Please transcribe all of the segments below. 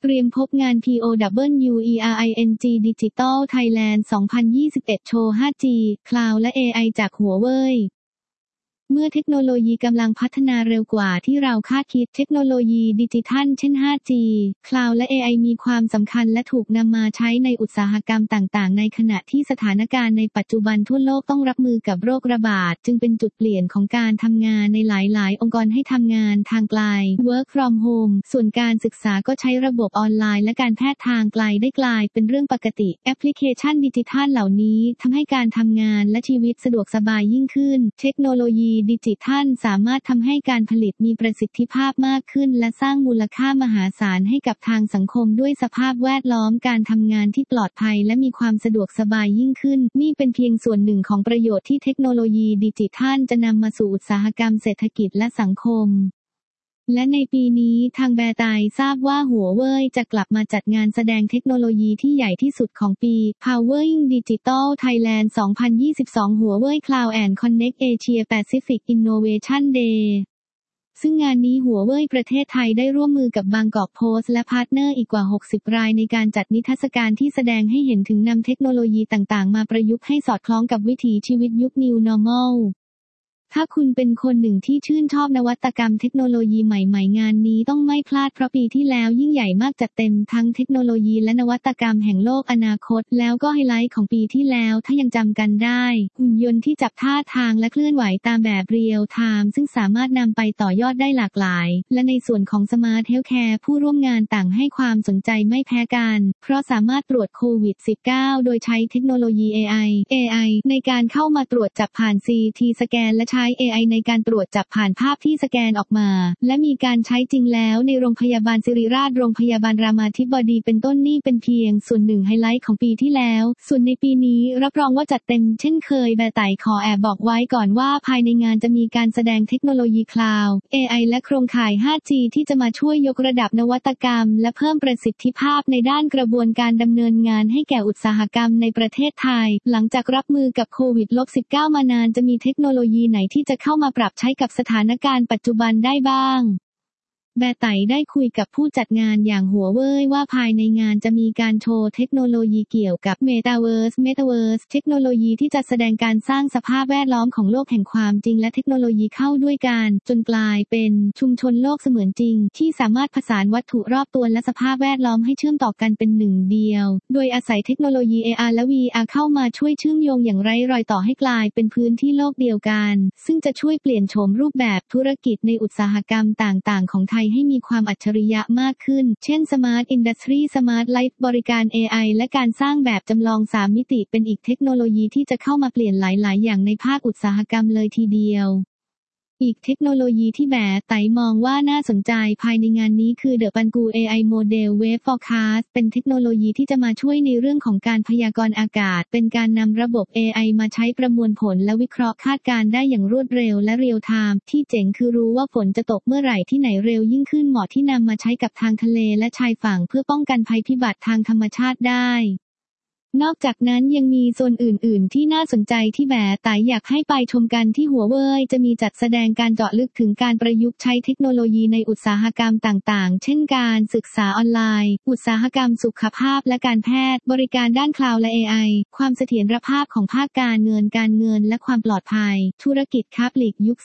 เตรียมพบงาน POWERING Digital Thailand 2021 โชว์ 5G Cloud และ AI จากหัวเว่ยเมื่อเทคโนโลยีกำลังพัฒนาเร็วกว่าที่เราคาดคิดเทคโนโลยีดิจิทัลเช่น 5G Cloud และ AI มีความสำคัญและถูกนำมาใช้ในอุตสาหกรรมต่างๆในขณะที่สถานการณ์ในปัจจุบันทั่วโลกต้องรับมือกับโรคระบาดจึงเป็นจุดเปลี่ยนของการทำงานในหลายๆองค์กรให้ทำงานทางไกล Work from home ส่วนการศึกษาก็ใช้ระบบออนไลน์และการแพทย์ทางไกลได้กลายเป็นเรื่องปกติแอปพลิเคชันดิจิทัลเหล่านี้ทำให้การทำงานและชีวิตสะดวกสบายยิ่งขึ้นเทคโนโลยีดิจิทัลสามารถทำให้การผลิตมีประสิทธิภาพมากขึ้นและสร้างมูลค่ามหาศาลให้กับทางสังคมด้วยสภาพแวดล้อมการทำงานที่ปลอดภัยและมีความสะดวกสบายยิ่งขึ้นนี่เป็นเพียงส่วนหนึ่งของประโยชน์ที่เทคโนโลยีดิจิทัลจะนำมาสู่อุตสาหกรรมเศรษฐกิจและสังคมและในปีนี้ทางแบร์ไตทราบว่าหัวเว่ยจะกลับมาจัดงานแสดงเทคโนโลยีที่ใหญ่ที่สุดของปี Powering Digital Thailand 2022 หัวเว่ย Cloud and Connect Asia Pacific Innovation Day ซึ่งงานนี้หัวเว่ยประเทศไทยได้ร่วมมือกับบางกอกโพสต์และพาร์ทเนอร์อีกกว่า 60 รายในการจัดนิทรรศการที่แสดงให้เห็นถึงนำเทคโนโลยีต่างๆมาประยุกต์ให้สอดคล้องกับวิถีชีวิตยุค New Normalถ้าคุณเป็นคนหนึ่งที่ชื่นชอบนวัตกรรมเทคโนโลยีใหม่ๆงานนี้ต้องไม่พลาดเพราะปีที่แล้วยิ่งใหญ่มากจัดเต็มทั้งเทคโนโลยีและนวัตกรรมแห่งโลกอนาคตแล้วก็ไฮไลท์ของปีที่แล้วถ้ายังจำกันได้หุ่นยนต์ที่จับท่าทางและเคลื่อนไหวตามแบบเรียลไทม์ซึ่งสามารถนำไปต่อยอดได้หลากหลายและในส่วนของสมาร์ทเฮลท์แคร์ผู้ร่วมงานต่างให้ความสนใจไม่แพ้กันเพราะสามารถตรวจโควิด -19 โดยใช้เทคโนโลยี AI ในการเข้ามาตรวจจับผ่าน CT สแกนและใช้ AI ในการตรวจจับผ่านภาพที่สแกนออกมาและมีการใช้จริงแล้วในโรงพยาบาลศิริราชโรงพยาบาลรามาธิบดีเป็นต้นนี่เป็นเพียงส่วนหนึ่งไฮไลท์ของปีที่แล้วส่วนในปีนี้รับรองว่าจัดเต็มเช่นเคยแบร์ไตขอแอบบอกไว้ก่อนว่าภายในงานจะมีการแสดงเทคโนโลยีคลาวด์ AI และโครงข่าย 5G ที่จะมาช่วยยกระดับนวัตกรรมและเพิ่มประสิทธิภาพในด้านกระบวนการดำเนินงานให้แก่อุตสาหกรรมในประเทศไทยหลังจากรับมือกับโควิด -19 มานานจะมีเทคโนโลยีไหนที่จะเข้ามาปรับใช้กับสถานการณ์ปัจจุบันได้บ้างแบร์ไตได้คุยกับผู้จัดงานอย่างหัวเว่ยว่าภายในงานจะมีการโชว์เทคโนโลยีเกี่ยวกับ Metaverse เทคโนโลยีที่จะแสดงการสร้างสภาพแวดล้อมของโลกแห่งความจริงและเทคโนโลยีเข้าด้วยกันจนกลายเป็นชุมชนโลกเสมือนจริงที่สามารถผสานวัตถุรอบตัวและสภาพแวดล้อมให้เชื่อมต่อกันเป็นหนึ่งเดียวโดยอาศัยเทคโนโลยี AR และ VR เข้ามาช่วยเชื่อมโยงอย่างไร้รอยต่อให้กลายเป็นพื้นที่โลกเดียวกันซึ่งจะช่วยเปลี่ยนโฉมรูปแบบธุรกิจในอุตสาหกรรมต่างๆของไทยให้มีความอัจฉริยะมากขึ้นเช่น Smart Industry Smart Life บริการ AI และการสร้างแบบจำลอง3มิติเป็นอีกเทคโนโลยีที่จะเข้ามาเปลี่ยนหลายๆอย่างในภาคอุตสาหกรรมเลยทีเดียวอีกเทคโนโลยีที่แบร์ไตมองว่าน่าสนใจภายในงานนี้คือ The Pangu AI Model Wave Forecast เป็นเทคโนโลยีที่จะมาช่วยในเรื่องของการพยากรณ์อากาศเป็นการนำระบบ AI มาใช้ประมวลผลและวิเคราะห์คาดการณ์ได้อย่างรวดเร็วและเรียลไทม์ที่เจ๋งคือรู้ว่าฝนจะตกเมื่อไหร่ที่ไหนเร็วยิ่งขึ้นเหมาะที่นำมาใช้กับทางทะเลและชายฝั่งเพื่อป้องกันภัยพิบัติทางธรรมชาติได้นอกจากนั้นยังมีโซนอื่นๆที่น่าสนใจที่แบร์ไตอยากให้ไปชมกันที่หัวเว่ยจะมีจัดแสดงการเจาะลึกถึงการประยุกต์ใช้เทคโนโลยีในอุตสาหกรรมต่างๆเช่นการศึกษาออนไลน์อุตสาหกรรมสุขภาพและการแพทย์บริการด้านคลาวด์และ AI ความเสถียรภาพของภาคการเงินและความปลอดภัยธุรกิจค้าปลีกยุค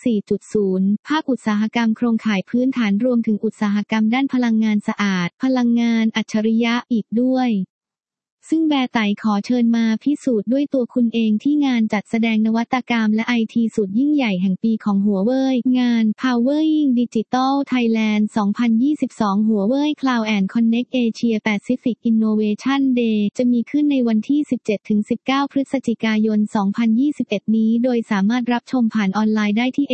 4.0 ภาคอุตสาหกรรมโครงข่ายพื้นฐานรวมถึงอุตสาหกรรมด้านพลังงานสะอาดพลังงานอัจฉริยะอีกด้วยซึ่งแบร์ไตขอเชิญมาพิสูจน์ด้วยตัวคุณเองที่งานจัดแสดงนวัตกรรมและ IT สุดยิ่งใหญ่แห่งปีของหัวเว่ยงาน Powering Digital Thailand 2022 หัวเว่ย Cloud and Connect Asia Pacific Innovation Day จะมีขึ้นในวันที่ 17-19 พฤศจิกายน 2021 นี้โดยสามารถรับชมผ่านออนไลน์ได้ที่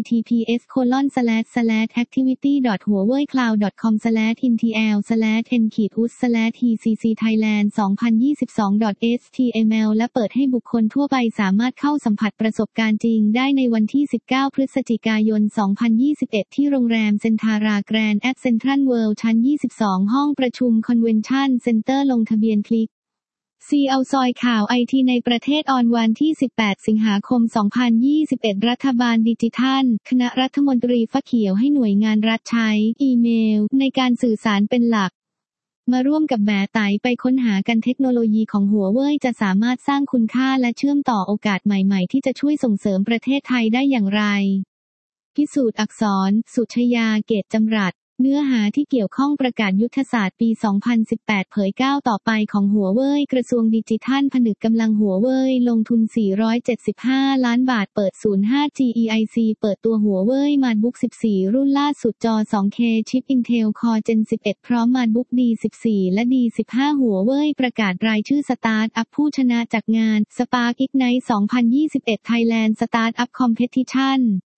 https://huawei-cloud.com/intl/ntl/hecc-thailand 2022.html และเปิดให้บุคคลทั่วไปสามารถเข้าสัมผัสประสบการณ์จริงได้ในวันที่ 19 พฤศจิกายน 2021 ที่โรงแรมเซ็นทาราแกรนด์แอทเซ็นทรัลเวิลด์ชั้น 22 ห้องประชุมคอนเวนชั่นเซ็นเตอร์ลงทะเบียนคลิกเอาซอยข่าวไอทีในประเทศออนวันที่ 18 สิงหาคม 2021 รัฐบาลดิจิทัลคณะรัฐมนตรีฟ้าเขียวให้หน่วยงานรัฐใช้อีเมลในการสื่อสารเป็นหลักมาร่วมกับแบ๋ไตไปค้นหากันเทคโนโลยีของหัวเว่ยจะสามารถสร้างคุณค่าและเชื่อมต่อโอกาสใหม่ๆที่จะช่วยส่งเสริมประเทศไทยได้อย่างไรพิสูจน์อักษรสุชยาเกตจำรัดเนื้อหาที่เกี่ยวข้องประกาศยุทธศาสตร์ปี 2018 เผยก้าวต่อไปของหัวเว่ยกระทรวงดิจิทัลผนึกกำลังหัวเว่ยลงทุน 475 ล้านบาทเปิดศูนย์ 5G EIC เปิดตัวหัวเว่ย MateBook 14 รุ่นล่าสุดจอ 2K ชิป Intel Core Gen 11 พร้อม MateBook D14 และ D15 หัวเว่ยประกาศรายชื่อสตาร์ทอัพผู้ชนะจากงาน Spark Ignite 2021 Thailand Startup Competition